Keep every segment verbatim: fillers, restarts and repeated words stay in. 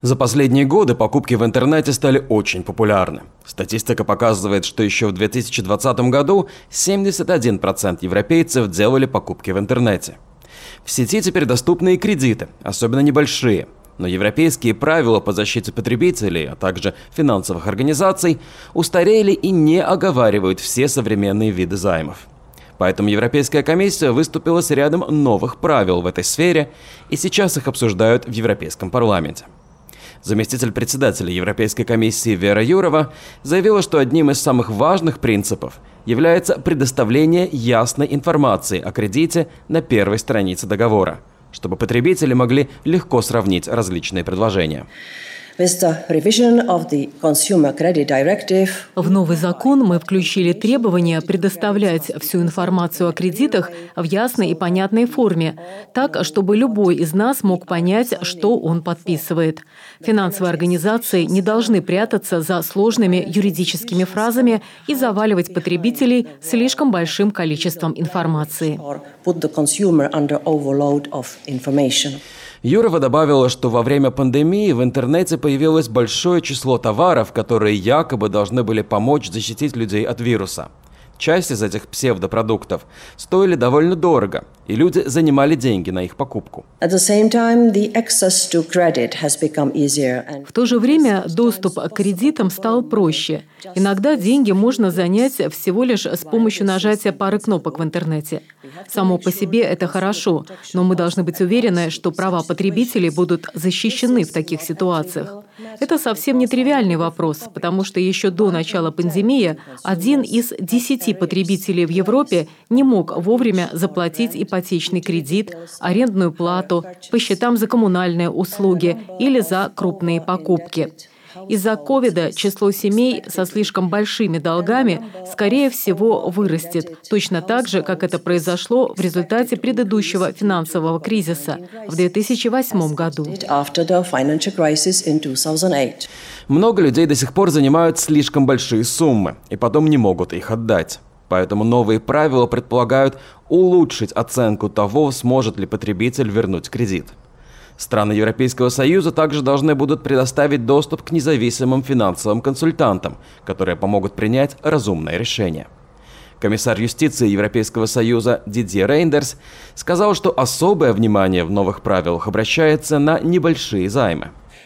За последние годы покупки в интернете стали очень популярны. Статистика показывает, что еще в две тысячи двадцатом году семьдесят один процент европейцев делали покупки в интернете. В сети теперь доступны и кредиты, особенно небольшие. Но европейские правила по защите потребителей, а также финансовых организаций устарели и не оговаривают все современные виды займов. Поэтому Европейская комиссия выступила с рядом новых правил в этой сфере, и сейчас их обсуждают в Европейском парламенте. Заместитель председателя Европейской комиссии Вера Юрова заявила, что одним из самых важных принципов является предоставление ясной информации о кредите на первой странице договора, чтобы потребители могли легко сравнить различные предложения. В новый закон мы включили требование предоставлять всю информацию о кредитах в ясной и понятной форме, так, чтобы любой из нас мог понять, что он подписывает. Финансовые организации не должны прятаться за сложными юридическими фразами и заваливать потребителей слишком большим количеством информации. Юрова добавила, что во время пандемии в интернете появилось большое число товаров, которые якобы должны были помочь защитить людей от вируса. Часть из этих псевдопродуктов стоили довольно дорого, и люди занимали деньги на их покупку. В то же время доступ к кредитам стал проще. Иногда деньги можно занять всего лишь с помощью нажатия пары кнопок в интернете. Само по себе это хорошо, но мы должны быть уверены, что права потребителей будут защищены в таких ситуациях. Это совсем не тривиальный вопрос, потому что еще до начала пандемии один из десяти потребителей в Европе не мог вовремя заплатить ипотечный кредит, арендную плату, по счетам за коммунальные услуги или за крупные покупки. Из-за ковида число семей со слишком большими долгами, скорее всего, вырастет, точно так же, как это произошло в результате предыдущего финансового кризиса в две тысячи восьмом году. Много людей до сих пор занимают слишком большие суммы и потом не могут их отдать. Поэтому новые правила предполагают улучшить оценку того, сможет ли потребитель вернуть кредит. Страны Европейского Союза также должны будут предоставить доступ к независимым финансовым консультантам, которые помогут принять разумное решение. Комиссар юстиции Европейского Союза Дидье Рейндерс сказал, что особое внимание в новых правилах обращается на небольшие займы.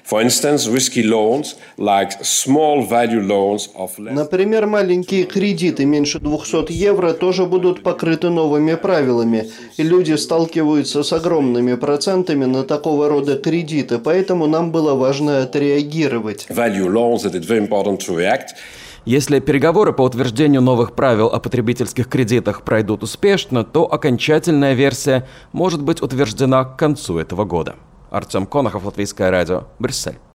Например, маленькие кредиты меньше двухсот евро тоже будут покрыты новыми правилами, и люди сталкиваются с огромными процентами на такого рода кредиты, поэтому нам было важно отреагировать. Если переговоры по утверждению новых правил о потребительских кредитах пройдут успешно, то окончательная версия может быть утверждена к концу этого года. Артем Конохов, Латвийское радио, Брюссель.